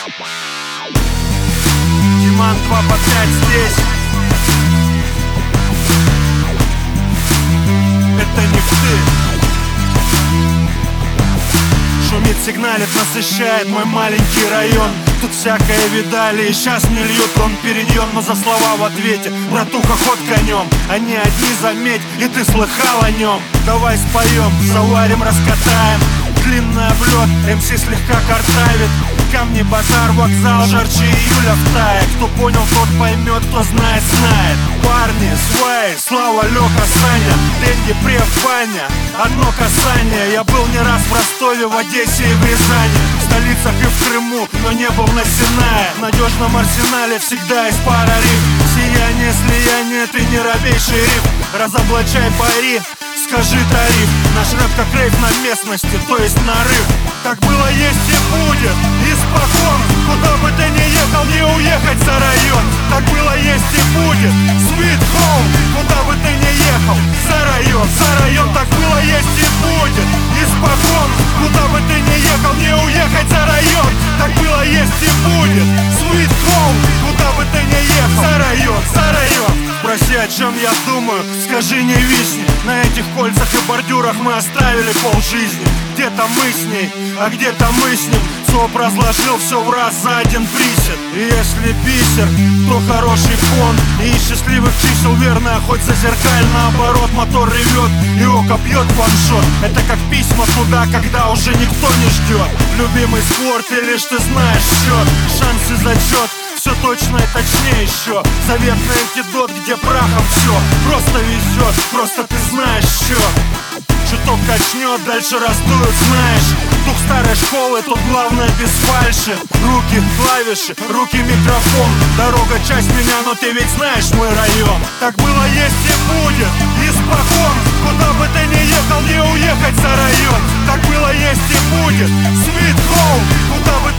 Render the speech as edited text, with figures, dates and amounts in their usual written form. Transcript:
Диман 2 по 5 здесь. Это не ты. Шумит, сигналит, насыщает мой маленький район. Тут всякое видали, и сейчас не льют он переньон. Но за слова в ответе, братуха, ход конем. Они одни, заметь, и ты слыхал о нем. Давай споем, заварим, раскатаем. Длинный облет, МС слегка картавит. Камни, базар, вокзал, жарче июля в тае. Кто понял, тот поймет, кто знает, знает. Парни, свай, Слава, Леха, Саня, Деньги, Прев, Ваня. Одно касание, я был не раз в Ростове, в Одессе и в Рязани. В столицах и в Крыму, но не был на Синае. В надежном арсенале всегда есть пара риф. Сияние, слияние, ты не робей, шериф. Разоблачай пари, скажи тариф. Наш рэп как рейв на местности, то есть нарыв. Так было, есть и будет, испокон. Куда бы ты ни ехал, не уехать за район. Так было, есть и будет, sweet home. Куда бы ты ни ехал, за район, за район. Так было, есть и будет, испокон. Куда бы ты ни ехал, не уехать за район. Так было, есть и будет, sweet home. Куда бы ты ни ехал, за район, за район. Спроси, о чем я думаю, скажи, не висни. На этих кольцах и бордюрах мы оставили полжизни. Где-то мы с ней, а где-то мы с ним. ЦОП разложил все в раз за один присед. И если бисер, то хороший фон. И из счастливых чисел верно, хоть зазеркаль. Наоборот, мотор ревет и око бьет ваншот. Это как письма туда, когда уже никто не ждет. Любимый спорт, и лишь ты знаешь счет. Шанс и зачет, все точно и точнее еще. Заветный антидот, где прахом все. Просто везет, просто ты знаешь счет. Чуток качнет, дальше раздуют, знаешь. Дух старой школы, тут главное без фальши. Руки клавиши, руки микрофон. Дорога часть меня, но ты ведь знаешь мой район. Так было, есть и будет, испокон. Куда бы ты ни ехал, не уехать за район. Так было, есть и будет, sweet home. Куда бы